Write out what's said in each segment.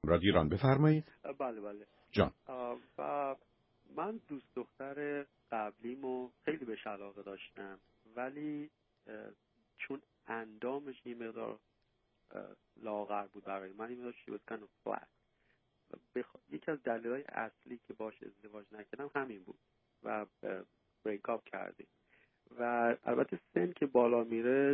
رادیو ایران بفرمایید. بله بله جان. و من دوست دختر قبلیمو خیلی بهش علاقه داشتم، ولی چون اندامش یه مقدار لاغر بود برای من، این مقدار she was kind of flat. یکی از دلایل اصلی که باش ازدواج نکردم همین بود و بریک اپ کردیم. و البته سن که بالا میره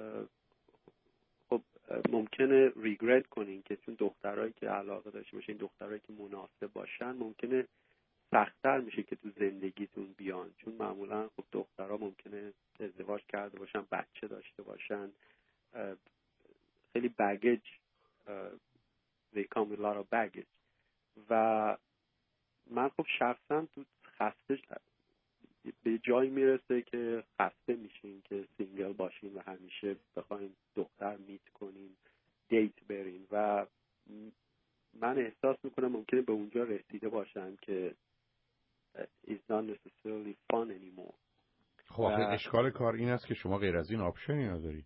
خب ممکنه ریگرت کنین که چون دخترایی که علاقه داشته باشین، دخترایی که مناسب باشن، ممکنه سخت‌تر میشه که تو زندگیتون بیان، چون معمولا خب دخترها ممکنه ازدواج کرده باشن، بچه داشته باشن، خیلی بگیج they come with a lot of baggage. و من خب شخصا تو خسته به جایی میرسه که خسته میشین که سینگل باشین و همیشه بخواین دختر میت کنین، دیت برین، و من احساس میکنم ممکنه به اونجا رسیده باشم که it's not necessarily fun anymore. خب اشکال کار این است که شما غیر از این آپشنی ندارید.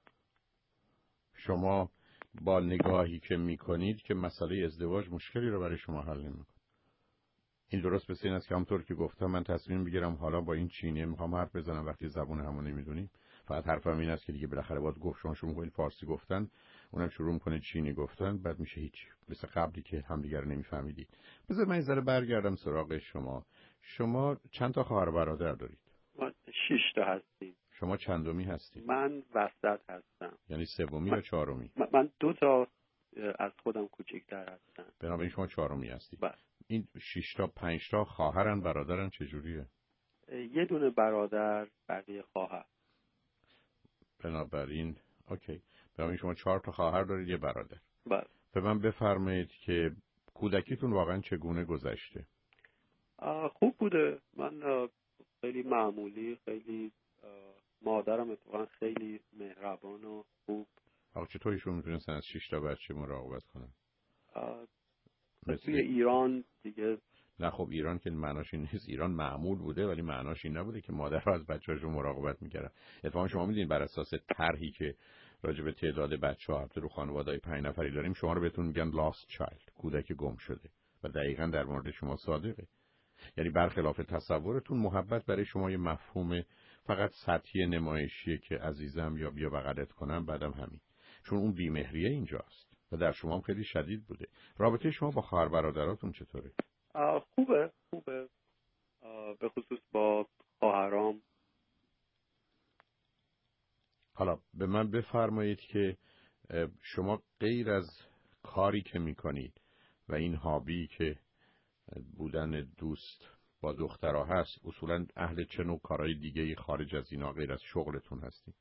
شما با نگاهی که میکنید که مسئله ازدواج مشکلی رو برای شما حل نمیکنه. این درست مثل این است که همونطور که گفتم من تصمیم بگیرم حالا با این چینی میخوام حرف بزنم، وقتی زبون همون نمیدونیم فقط حرفم این است که دیگه بالاخره باید گفت. شما شروع کنید فارسی گفتن، اونم شروع میکنه چینی گفتن، بعد میشه هیچ، مثل قبلی که همدیگه رو نمیفهمیدید. بذار من یه ذره برگردم سراغ شما. شما چند تا خواهر برادر دارید؟ ما 6 تا هستیم. شما چندمی هستید؟ من وسط هستم. یعنی سومی یا چهارمی؟ من 2 تا از خودم کوچکتر هستم. بنابراین شما چهارمی هستید. بله. این 6 تا 5 تا خواهرن برادرن چجوریه؟ یه دونه برادر، بقیه خواهر. بنابراین اوکی. بنابراین شما 4 تا خواهر دارید، یه برادر. بله. به من بفرمایید که کودکیتون واقعا چگونه گذشته؟ خوب بوده. من خیلی معمولی، خیلی مادرم اتفاقا خیلی مهربان و خوب. آخه چطور ایشون میتونستن از 6 تا بچه مراقبت کنن؟ توی ایران دیگه نه خب ایران که معناش این نیست. ایران معمول بوده ولی معناش این نبوده که مادرها از بچه‌هاشون مراقبت میکردن. اتفاقا شما میدونید بر اساس طرحی که راجع به تعداد بچه‌ها البته رو خانواده‌های 5 نفری داریم، شما رو بهتون میگن lost child، کودک گم شده، و دقیقاً در مورد شما صادقه. یعنی برخلاف تصورتون محبت برای شما یه مفهوم فقط سطحی نمایشیه که عزیزم یا بیا بغلت کنم بعدم همین، چون اون بی‌مهریه اینجاست و در شما هم خیلی شدید بوده. رابطه شما با خواهر برادراتون چطوره؟ خوبه به خصوص با خواهرام. حالا به من بفرمایید که شما غیر از کاری که میکنید و این هابی که بودن دوست با دخترها هست، اصولا اهل چه نوع کارهای دیگه‌ای خارج از اینا غیر از شغلتون هستید؟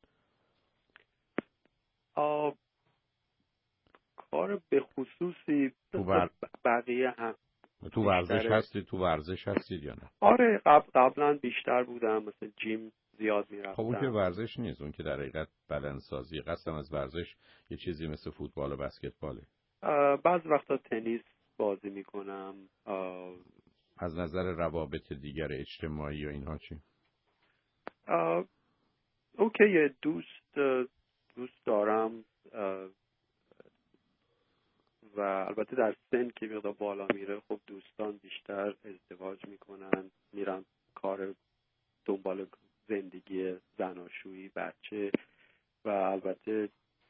کار به خصوصی بقیه هم تو ورزش هستید یا نه؟ آره قبلا بیشتر بودم، مثل جیم زیاد میرفتم. خب اون که ورزش نیست، اون که در حقیقت بدنسازی. قصدم از ورزش یه چیزی مثل فوتبال و بسکتباله. بعض وقتا تنیس بازی میکنم. از نظر روابط دیگر اجتماعی و اینها چی؟ اوکی، دوست دارم و البته در سن که مقدار بالا میره خب دوستان بیشتر ازدواج میکنن، میرن کار دنبال زندگی زناشویی، بچه، و البته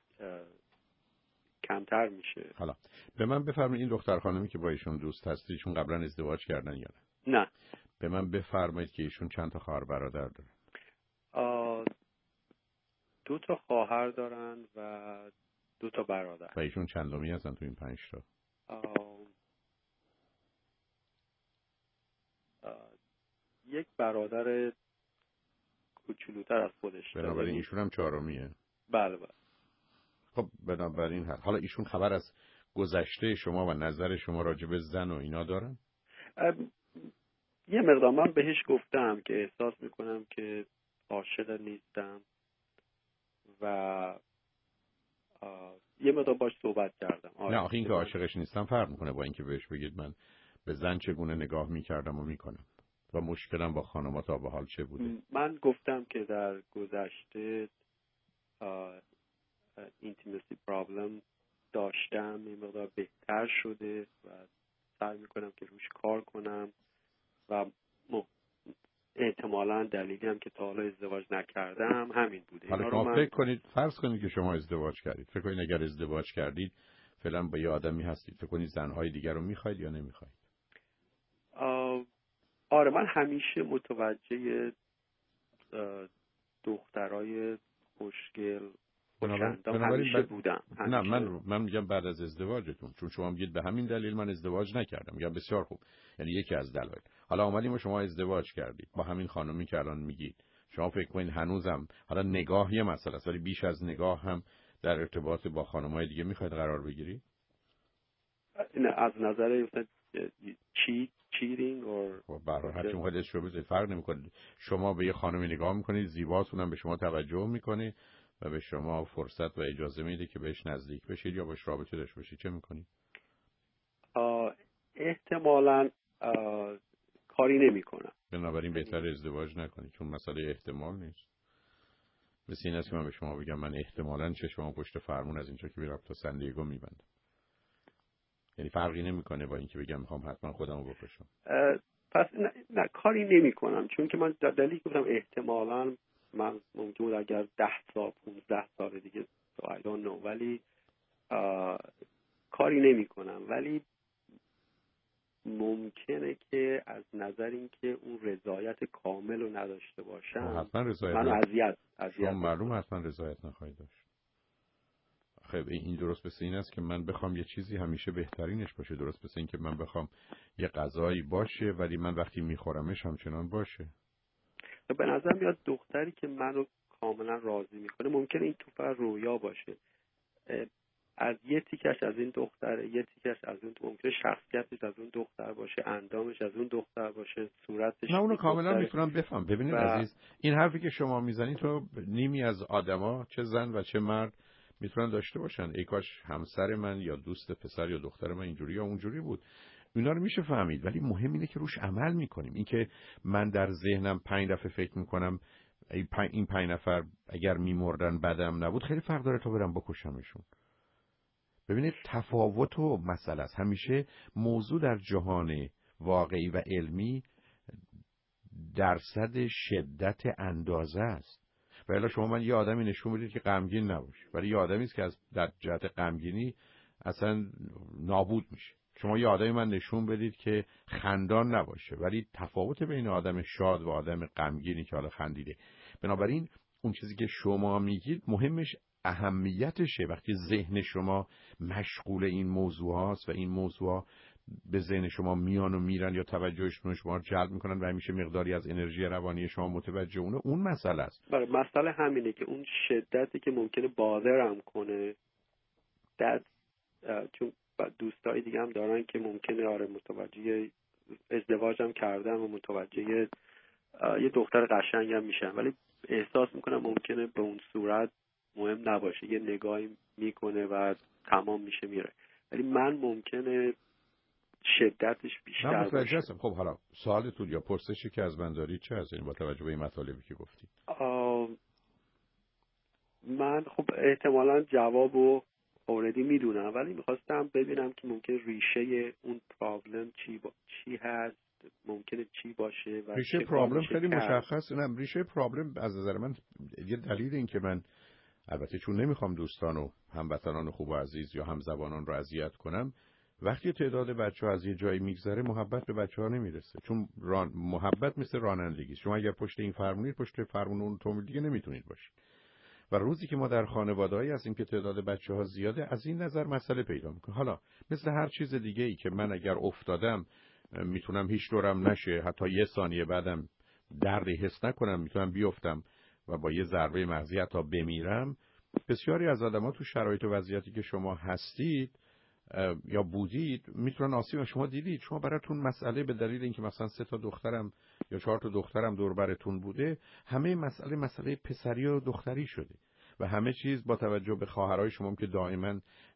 کمتر میشه. حالا به من بفرمایید این دختر خانمی که با ایشون دوست هستی، ایشون قبلا ازدواج کردن یا نه؟ نه. به من بفرمایید که ایشون چند تا خواهر برادر دارن؟ 2 تا خواهر دارن و 2 تا برادر. و ایشون چندمی هستن تو این 5 تا؟ یک برادر کوچولوتر از خودش داره. بنابراین ایشون هم چهارمیه؟ بله بله. خب بنابراین حالا ایشون خبر از گذشته شما و نظر شما راجع به زن و اینا دارن؟ یه مقدار من بهش گفتم که احساس میکنم که عاشق نیستم و یه مقدار باش صحبت کردم. نه آخه این که عاشقش نیستم فرق میکنه با اینکه بهش بگید من به زن چگونه نگاه میکردم و میکنم و مشکلم با خانم‌ها تا به حال چه بوده. من گفتم که در گذشته intimacy problem داشتم این مقدار بهتر شده و سعی میکنم که روش کار کنم و احتمالاً دلیلی هم که تا حالا ازدواج نکردم همین بوده. حالا شما فکر کنید، فرض کنید که شما ازدواج کردید، فکر کنید اگر ازدواج کردید فعلا با یه آدمی هستید، فکر کنید زنهای دیگر رو میخواید یا نمیخواید؟ آره، من همیشه متوجه دخترای خوشگل خوشندام همیشه بودم. نه من میگم بعد از ازدواجتون، چون شما میگید به همین دلیل من ازدواج نکردم. میگم بسیار خوب، یعنی یکی از دلایل. حالا اومدیم و شما ازدواج کردید با همین خانومی که الان میگید، شما فکر کنید هنوزم، حالا نگاه یه مسئله است ولی بیش از نگاه هم در ارتباط با خانم‌های دیگه میخواید قرار بگیرید؟ نه، از نظر چیرینگ و برای هر چی مقدس شو بزنید فرق نمیکنه. شما به یه خانمی نگاه میکنید، زیباتون هم به شما توجه میکنه و به شما فرصت و اجازه میده که بهش نزدیک بشید یا باش رابطه داشته باشید، چه میکنید؟ احتمالاً کاری نمیکنم. بنابراین بهتر ازدواج نکنید، چون مسئله احتمال نیست. مثل این است که من به شما بگم من احتمالاً چشمم پشت فرمون از اینجا که میرم تا سندیگو میبندم. یعنی فرقی نمیکنه با اینکه بگم میخوام حتما خودمو بکشم. پس نه کاری نمیکنم، چون که من دلیلی گفتم احتمالاً من ممکن بود اگر 10 سال 15 سال دیگه I don't know، ولی کاری نمیکنم. ولی ممکنه که از نظر اینکه اون رضایت کامل رو نداشته باشم حتما رضایت منو اذیت معلوم حتما رضایت نخواهید داشت. خب این درست مثل این است که من بخوام یه چیزی همیشه بهترینش باشه، درست مثل این که من بخوام یه غذایی باشه ولی من وقتی میخورمش همچنان باشه. به نظر میاد دختری که منو کاملا راضی میکنه ممکنه این تو فقط رویا باشه، از یه تیکش از این دختر، یه تیکش از اون، ممکنه شخصیتش از اون دختر باشه، اندامش از اون دختر باشه، صورتش. نه اونو کاملا میتونم بفهم. ببینید عزیز، این حرفی که شما میزنید تو نیمی از آدما چه زن و چه مرد میتونن داشته باشن. ای کاش همسر من یا دوست پسر یا دختر من اینجوری یا اونجوری بود. اینا رو میشه فهمید، ولی مهم اینه که روش عمل میکنیم. این که من در ذهنم 5 دفعه فکر میکنم این 5 نفر اگر میمردن بدم نبود، خیلی فرق داره تا برم بکشمشون. ببینید تفاوت و مسئله است. همیشه موضوع در جهان واقعی و علمی درصد شدت اندازه است. و الا شما من یه آدمی نشون بدید که غمگین نباشه، ولی یه آدمی است که از در جهت غمگینی اصلا نابود میشه. شما یه آدمی من نشون بدید که خندان نباشه، ولی تفاوت بین آدم شاد و آدم غمگینی که حالا خندیده. بنابراین اون چیزی که شما میگید مهمش اهمیتشه. وقتی ذهن شما مشغول این موضوع هاست و این موضوع به ذهن شما میان و میرن یا توجهشون رو شما جلب میکنن و همیشه مقداری از انرژی روانی شما متوجه اون مسئله است. برای مسئله همینه که اون شدتی که ممکنه بازرم کنه چون دوستای دیگه هم دارن که ممکنه آره متوجه ازدواجم کردن و متوجه یه دختر قشنگم میشن، ولی احساس میکنم ممکنه به اون صورت مهم نباشه، یه نگاهی میکنه و تمام میشه میره، ولی من ممکنه شدتش بیشتر باشه. خب حالا سوالتون یا پرسشی که از من دارید چه هست با توجه به این مطالبی که گفتید؟ من خب احتمالاً جوابو اوردی میدونم، ولی میخواستم ببینم که ممکن ریشه اون پرابلم چی هست، ممکنه چی باشه و ریشه پرابلم خیلی مشخص. نه ریشه پرابلم از نظر من یه دلیل این که من البته چون نمیخوام دوستان و هموطنان خوب و عزیز یا همزبانان رو اذیت کنم، وقتی تعداد بچه‌ها از یه جایی میگذره محبت به بچه‌ها نمیرسه. چون محبت مثل رانندگی، شما اگر پشت این فرمونید پشت فرمون اون اتومبیل دیگه نمیتونید باشید. و روزی که ما در خانواده‌ای هستیم که تعداد بچه‌ها زیاده، از این نظر مسئله پیدا میکنه. حالا مثل هر چیز دیگه ای که من اگر افتادم میتونم هیچ طورم نشه، حتی یه ثانیه بعدم دردی حس نکنم، میتونم بیفتم و با یه ضربه مغزی حتی بمیرم. بسیاری از آدم‌ها تو شرایط و وضعیتی که شما هستید یا بودید میتونن آسیب. شما دیدید، شما براتون مسئله به دلیل اینکه مثلا 3 تا دخترم یا 4 تا دخترم دور براتون بوده، همه مسئله پسری و دختری شده و همه چیز با توجه به خواهرای شما که دائما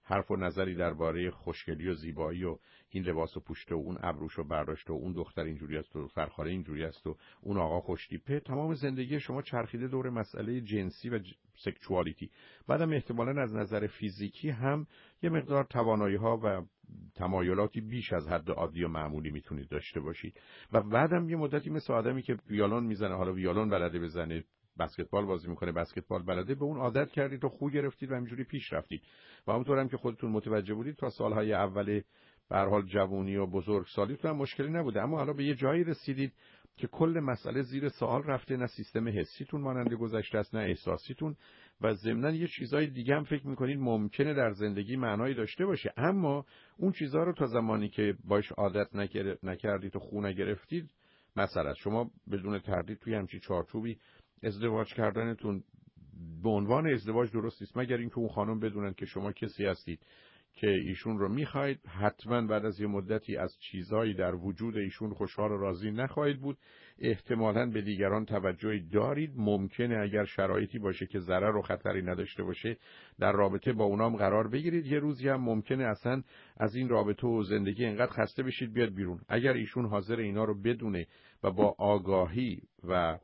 حرف و نظری درباره خوشگلی و زیبایی و این لباسو پوشته و اون ابروشو برداشته و اون دختر اینجوری است و فرخاره اینجوری است و اون آقا خوشتیپه، تمام زندگی شما چرخیده دور مسئله جنسی و سکشوالیتی. بعدم احتمالاً از نظر فیزیکی هم یه مقدار توانایی‌ها و تمایلاتی بیش از حد عادی و معمولی میتونید داشته باشید. و بعدم یه مدتی مثل آدمی که ویولون میزنه، حالا ویولون بلده بزنه، بسکتبال بازی میکنه، بسکتبال بلده، به اون عادت کردید و خو گرفتید و همینجوری پیش رفتید. و همونطور هم که خودتون متوجه بودید تا سالهای اول به هر حال جوونی و بزرگسالیتون هم مشکلی نبوده، اما حالا به یه جایی رسیدید که کل مسئله زیر سوال رفته، نه سیستم حسیتون مانند گذشته است، نه احساسیتون، و ضمناً یه چیزای دیگه هم فکر میکنید ممکنه در زندگی معنایی داشته باشه، اما اون چیزها رو تا زمانی که باش عادت نکردید و خو نگرفتید، مثلا شما بدون تردید توی همچین چارچوبی ازدواج کردنتون به عنوان ازدواج درست نیست، مگر اینکه اون خانم بدونن که شما کسی هستید که ایشون رو میخواید، حتما بعد از یه مدتی از چیزایی در وجود ایشون خوشحال و راضی نخواهید بود، احتمالاً به دیگران توجهی دارید، ممکنه اگر شرایطی باشه که ضرر و خطری نداشته باشه در رابطه با اونام قرار بگیرید، یه روزی هم ممکنه اصلا از این رابطه و زندگی انقدر خسته بشید بیاد بیرون. اگر ایشون حاضر اینا رو بدونه و با آگاهی و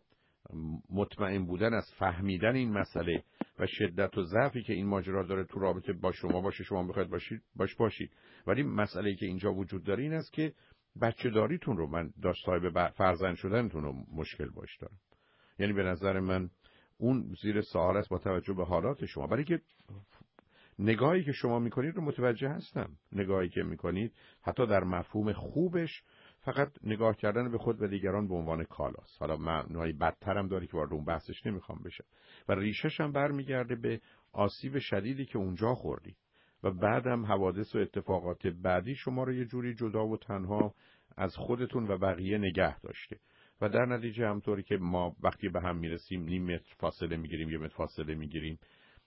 مطمئن بودن از فهمیدن این مسئله و شدت و ضعفی که این ماجرا داره تو رابطه با شما باشه، شما بخواید باشید. ولی مسئله‌ای که اینجا وجود داره این است که بچه داریتون رو، من صاحب فرزند شدنتون رو مشکل باش دارم. یعنی به نظر من اون زیر سوال است با توجه به حالات شما، برای که نگاهی که شما میکنید رو متوجه هستم. نگاهی که میکنید حتی در مفهوم خوبش فقط نگاه کردن به خود و دیگران به عنوان کالاست. حالا معنای بدتر هم داره که وارد اون بحثش نمیخوام بشم، و ریشش هم برمیگرده به آسیب شدیدی که اونجا خوردید و بعدم حوادث و اتفاقات بعدی شما رو یه جوری جدا و تنها از خودتون و بقیه نگه داشته و در نتیجه همطوری که ما وقتی به هم میرسیم نیم متر فاصله میگیریم، یه متر فاصله میگیریم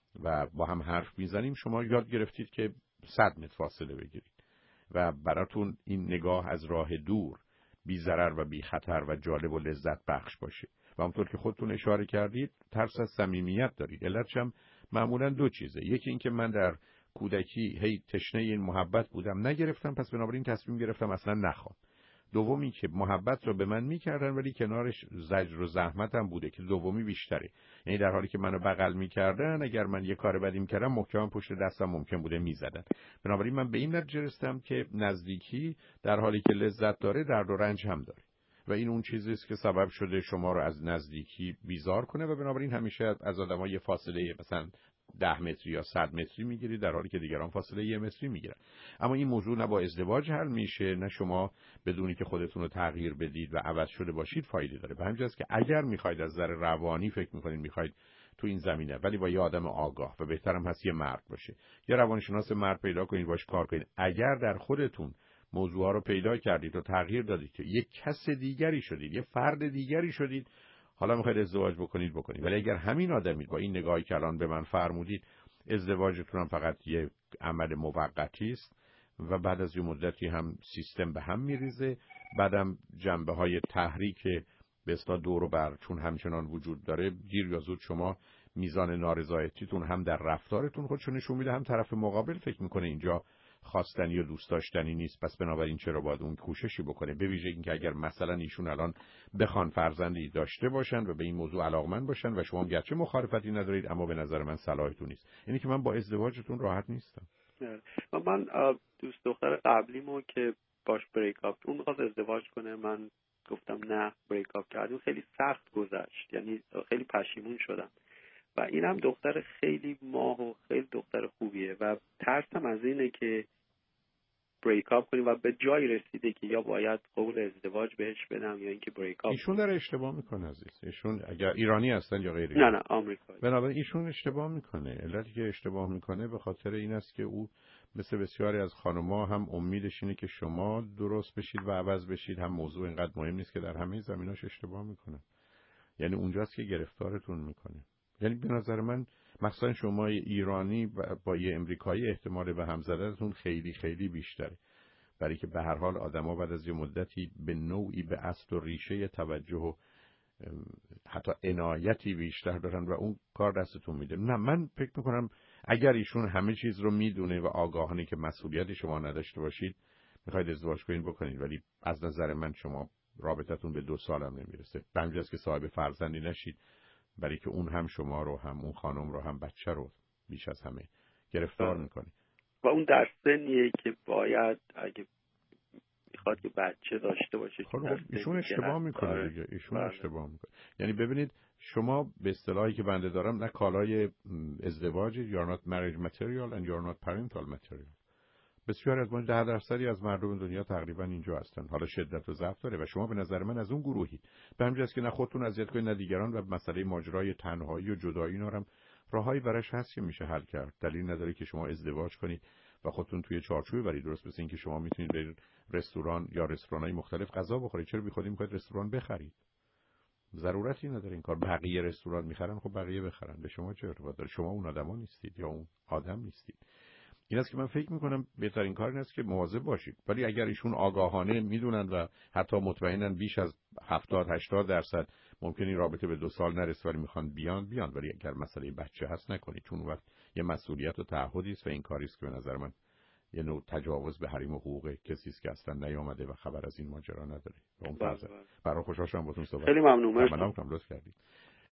و با هم حرف میزنیم، شما یاد گرفتید که 100 متر فاصله بگیرید و براتون این نگاه از راه دور بی ضرر و بی خطر و جالب و لذت بخش باشه. و همونطور که خودتون اشاره کردید ترس از صمیمیت دارید. علتش هم معمولا دو چیزه، یکی این که من در کودکی هی تشنه این محبت بودم نگرفتم، پس بنابراین تصمیم گرفتم اصلا نخوام. دومی که محبت رو به من میکردن ولی کنارش زجر و زحمت هم بوده که دومی بیشتره، یعنی در حالی که منو بغل میکردن اگر من یه کار بدی میکردم محکم پشت دستم ممکن بوده میزدن. بنابراین من به این نتیجه رسیدم که نزدیکی در حالی که لذت داره درد و رنج هم داره و این اون چیزی است که سبب شده شما رو از نزدیکی بیزار کنه و بنابراین همیشه از آدم‌ها یه فاصله مثلا 10 متری یا 100 متری میگیری در حالی که دیگران فاصله 1 متری میگیرن. اما این موضوع نه با ازدواج حل میشه، نه شما بدونی که خودتون رو تغییر بدید و عوض شده باشید فایده داره. به همین جاست که اگر میخواید از نظر روانی فکر میکنید میخواید تو این زمینه، ولی با یه آدم آگاه و بهترم هست یه مرد باشه، یه روانشناس مرد پیدا کنید باش کار کنید. اگر در خودتون موضوعا رو پیدا کردید و تغییر دادید که یک کس دیگری شدید، یه فرد دیگری شدید، حالا میخواید ازدواج بکنید. ولی اگر همین آدمید با این نگاهی که الان به من فرمودید، ازدواجتون هم فقط یه عمل موقتی است و بعد از یه مدتی هم سیستم به هم میریزه، بعدم جنبه‌های تحریک به اصطلاح دور و بر چون همچنان وجود داره، دیر یا زود شما میزان نارضایتیتون هم در رفتارتون خودشو نشون میده، هم طرف مقابل فکر میکنه اینجا خواستنی و دوست داشتنی نیست، پس بنابراین چرا باید اون کوششی بکنه. به ویژه اینکه اگر مثلا ایشون الان بخوان فرزندی داشته باشن و به این موضوع علاقمند باشن و شما گرچه مخالفتی ندارید اما به نظر من صلاحتون نیست، یعنی که من با ازدواجتون راحت نیستم. من دوست دختر قبلیمو که باش بریک اپ، اون می‌خواست ازدواج کنه، من گفتم نه، بریک اپ کردیم، خیلی سخت گذشت، یعنی خیلی پشیمون شدم و اینم دختر خیلی ماه و خیلی دختر خوبیه و ترسم از اینه که بریک اپ کنیم و به جای رسیده که یا باید قول ازدواج بهش بدم یا اینکه بریک اپ. ایشون داره اشتباه میکنه عزیز. ایشون اگر ایرانی هستن یا غیر ایرانی؟ نه آمریکایی. بنابراین ایشون اشتباه میکنه. علتی که اشتباه میکنه به خاطر این است که او مثل بسیاری از خانم‌ها هم امیدش اینه که شما درست بشید و عوض بشید. هم موضوع اینقدر مهم نیست که در همه زمیناش اشتباه میکنه. یعنی اونجاست که گرفتارتون میکنه. یعنی به نظر من مثلا شما ایرانی با یه امریکایی احتمال به هم زدنتون خیلی خیلی بیشتره، برای که به هر حال آدم‌ها بعد از یه مدتی به نوعی به اصل و ریشه توجه و حتی عنایتی بیشتر دارن و اون کار دستتون میده. نه، من فکر میکنم اگر ایشون همه چیز رو میدونه و آگاهانه که مسئولیت شما نداشته باشید میخواید ازدواج کنید بکنید، ولی از نظر من شما رابطتون به 2 سال هم نمیرسه. به همین جاست که صاحب فرزندی نشید، برای که اون هم شما رو هم اون خانم رو هم بچه رو بیش از همه گرفتار میکنه. و اون در سنیه که باید اگه میخواد که بچه داشته باشه. خب ایشون اشتباه میکنه دیگه، ایشون اشتباه میکنه. یعنی ببینید شما به اصطلاحی که بنده دارم نه کالای ازدواج، you're not marriage material and you're not parental material. بسیار از ما 10% از مردم دنیا تقریبا اینجا هستن. حالا شدت و ضعف داره و شما به نظر من از اون گروهی. به همین جاست که نه خودتون اذیت کنید نه دیگران و مسئله ماجرای تنهایی و جدایی اینا هم راههایی براش هست که میشه حل کرد. دلیل نداره که شما ازدواج کنید و خودتون توی چارچوبی برید. درست مثل این که شما میتونید برید رستوران یا رستوران‌های مختلف غذا بخورید، چرا بیخودی میخواید رستوران بخرید؟ ضرورتی نداره این کار. بقیه رستوران میخرن، خب بقیه بخرن، به شما چه ارتباط داره؟ شما اون آدما نیستید یا اون آدم نیستید. این است که من فکر میکنم بهترین کار این است که مواظب باشید. ولی اگر ایشون آگاهانه میدونن و حتی مطمئنن بیش از 70-80% ممکنه این رابطه به 2 سال نرسه ولی میخوان بیان، ولی اگر مسئله بچه هست نکنید، چون وقت یه مسئولیت و تعهدی است و این کاری است که به نظر من یه نوع تجاوز به حریم و حقوق کسی است که اصلا نیامده و خبر از این ماجرا نداره. اون فرض برای خوشحال شدم باهاتون صحبت. خیلی ممنون. ممنونم لطف کردید.